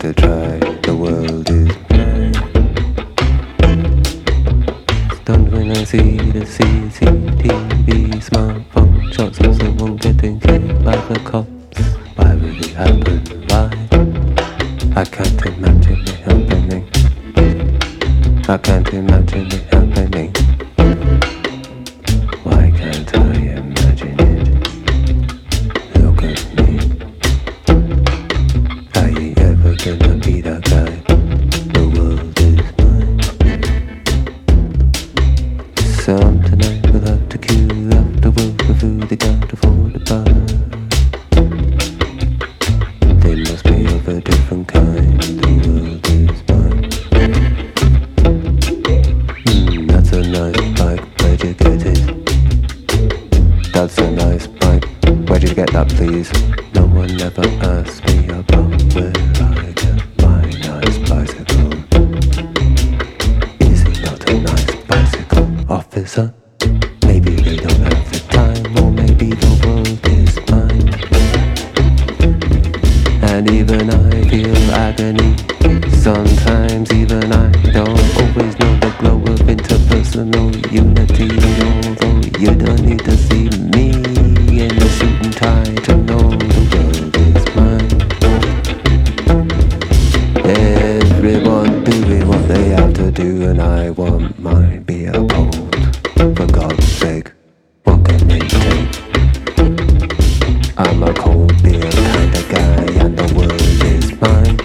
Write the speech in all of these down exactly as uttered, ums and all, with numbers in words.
to try, the world is mine. Stunned when I see the C C T V smartphone shots of someone getting killed by the cops. Why would it happen? Why? I can't imagine it happening. I can't imagine it happening. Why can't I imagine it? Look at me. Are you ever gonna be that guy? The world is mine. Some tonight we'll have to queue after work for food they can't afford to buy. They must be of a different kind. The world is mine. Mm, that's a nice bike. Where'd you get it? That's a nice bike. Where'd you get that, please? No one ever asked me about where I get my nice bicycle. Is it not a nice bicycle, officer? Maybe they don't have the time, or maybe the world is mine. And even I feel agony. Sometimes even I don't always know the glow of interpersonal unity. Although you don't need to see me in a suit and tie to know the world is mine. Everyone doing what they have to do, and I want mine be a cold. For God's sake, what can they take? I'm a cold beer kind of guy, and the world is mine.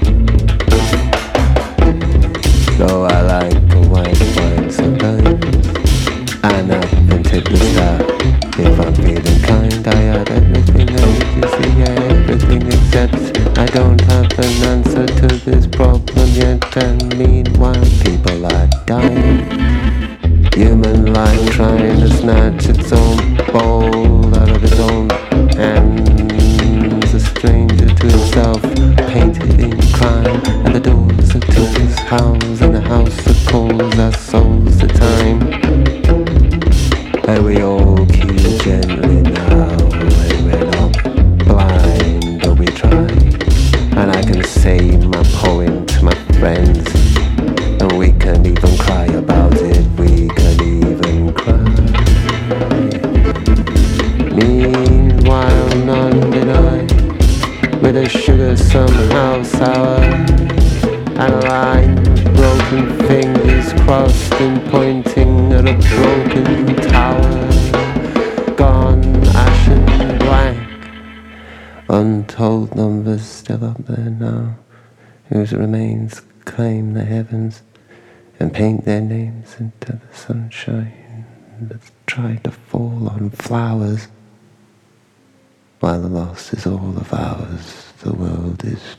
Though I like a white wine sometimes, and I can tip the star. If I'm feeling kind, I add everything I need to see, yeah, everything except I don't have an answer to this problem yet. And meanwhile people are dying. Human life trying to snatch its own bowl out of its own hands. A stranger to himself, painted in crime. And the doors of his house, and the house that calls our souls to time. And we all queue gently now, and we're not blind, but we try. And I can say my poem to my friends, and we can even cry about it, we can even cry. Meanwhile, none did I, with a sugar somehow sour, and a line of broken fingers crossed and pointing at a broken tower. Gone ashen black, untold numbers still up there now, whose remains claim the heavens and paint their names into the sunshine that's tried to fall on flowers. While the loss is all of ours, the world is